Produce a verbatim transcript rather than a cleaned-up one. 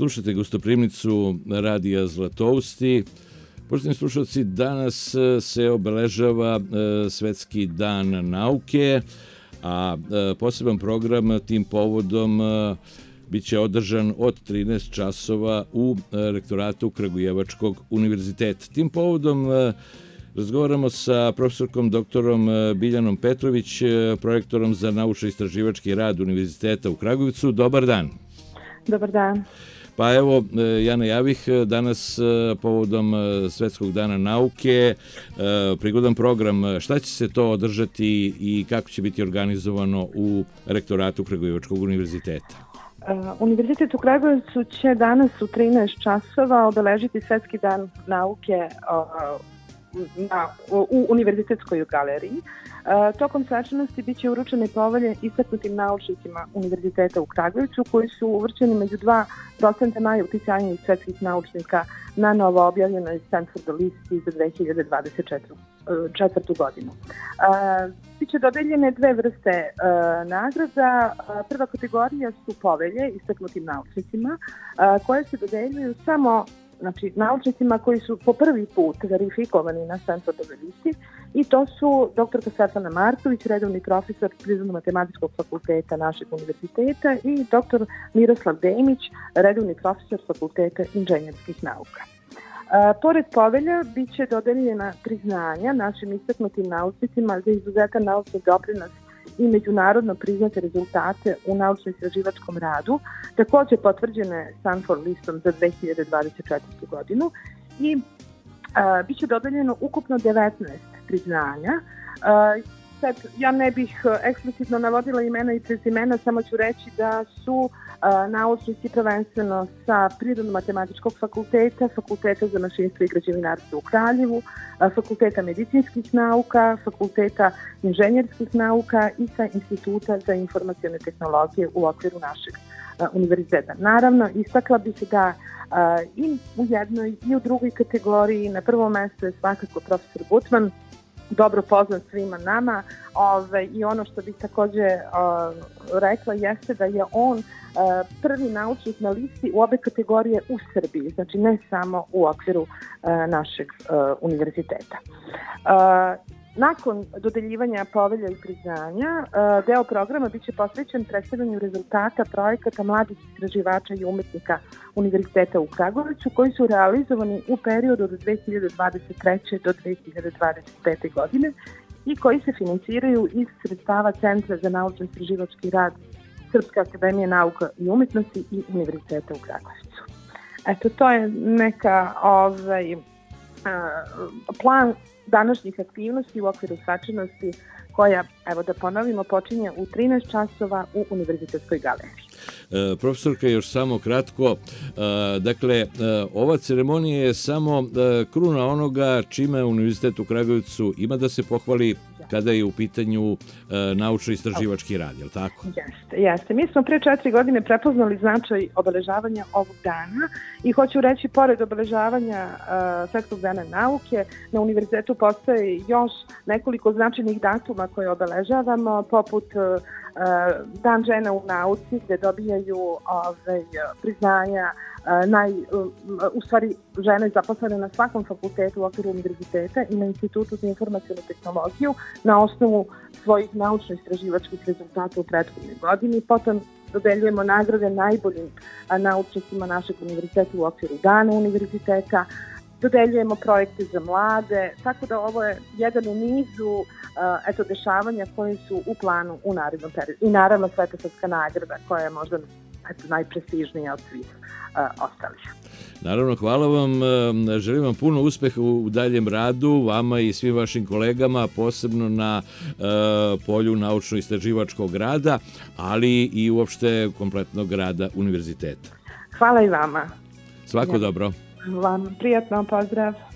Slušajte gostoprimnicu Radija Zlatousti. Poštovani slušalci, danas se obeležava Svetski dan nauke, a poseban program tim povodom biće održan od trinaest časova u rektoratu Kragujevačkog univerziteta. Tim povodom razgovaramo sa profesorkom doktorom Biljanom Petrović, projektorom za naučno-istraživački rad Univerziteta u Kragujevcu. Dobar dan. Dobar dan. Pa evo, ja najavih danas povodom Svetskog dana nauke, prigodan program. Šta će se to održati i kako će biti organizovano u rektoratu Kragujevačkog univerziteta? Univerzitet u Kragujevcu će danas u trinaest časova obeležiti Svetski dan nauke na, u univerzitetskoj galeriji. E, tokom svečanosti biće uručene povelje istaknutim naučnicima Univerziteta u Kragujevcu koji su uvršćeni među dva procenta najuticajnijih svetskih naučnika na novo objavljenoj Stanford listi za dve hiljade dvadeset četvrtu godinu. E, biće dodeljene dve vrste e, nagrada. Prva kategorija su povelje istaknutim naučnicima e, koje se dodeljuju samo znači naučnicima koji su po prvi put verifikovani na Stanfordovoj listi, i to su doktorka Svetlana Marković, redovni profesor Prirodno-matematičkog fakulteta našeg univerziteta, i doktor Miroslav Demić, redovni profesor Fakulteta inženjerskih nauka. E, pored povelja biće dodeljena priznanja našim istaknutim naučnicima za izuzetan naučni doprinos i međunarodno priznate rezultate u naučno-istraživačkom radu, takođe potvrđene Stanford listom za dve hiljade dvadeset četvrtu godinu, i a, biće dodeljeno ukupno devetnaest priznanja. A, sad, ja ne bih eksplicitno navodila imena i prezimena, samo ću reći da su a, naučnici prvenstveno sa Prirodno-matematičkog fakulteta, Fakulteta za mašinstvo i građevinarstvo u Kraljevu, a, Fakulteta medicinskih nauka, Fakulteta inženjerskih nauka i sa Instituta za informacione tehnologije u okviru našeg a, univerziteta. Naravno, istakla bih da a, i u jednoj i u drugoj kategoriji na prvom mestu je svakako profesor Gutman, dobro poznat svima nama, ove, i ono što bih takođe o, rekla jeste da je on e, prvi naučnik na listi u obe kategorije u Srbiji, znači ne samo u okviru e, našeg e, univerziteta. E, Nakon dodeljivanja povelja i priznanja, deo programa biće posvećen predstavljanju rezultata projekata mladih istraživača i umetnika Univerziteta u Kragujevcu koji su realizovani u periodu od dve hiljade dvadeset treće do dve hiljade dvadeset pete godine i koji se finansiraju iz sredstava Centra za naučno-istraživački rad Srpske akademije nauka i umetnosti i Univerziteta u Kragujevcu. Eto, to je neka ovaj, plan današnjih aktivnosti u okviru svečanosti koja, evo da ponovimo, počinje u trinaest časova u Univerzitetskoj galeriji. E, profesorka, još samo kratko, e, dakle, e, ova ceremonija je samo e, kruna onoga čime Univerzitet u Kragujevcu ima da se pohvali kada je u pitanju e, naučno-istraživački rad, je li tako? Jeste, jeste. Mi smo pre četiri godine prepoznali značaj obeležavanja ovog dana i hoću reći, pored obeležavanja uh, Svetskog dana nauke, na univerzitetu postoje još nekoliko značajnih datuma koje obeležavamo, poput uh, Dan žena u nauci, gde dobijaju ove, priznanja uh, naj, uh, u stvari žene zaposlene na svakom fakultetu u okviru univerziteta i na Institutu za informacionu tehnologiju na osnovu svojih naučno-istraživačkih rezultata u prethodnoj godini. Potom dodeljujemo nagrade najboljim naučnicima našeg univerziteta u okviru Dana univerziteta, dodeljujemo projekte za mlade, tako da ovo je jedan u nizu uh, eto, dešavanja koje su u planu u narednom periodu. I naravno Svetosavska nagrada koja je možda eto, najprestižnija od svih uh, ostalih. Naravno, hvala vam. Želim vam puno uspeha u daljem radu, vama i svim vašim kolegama, posebno na e, polju naučno-istraživačkog rada, ali i uopšte kompletnog rada univerziteta. Hvala i vama. Svako ja. dobro. Vam prijatno, pozdrav.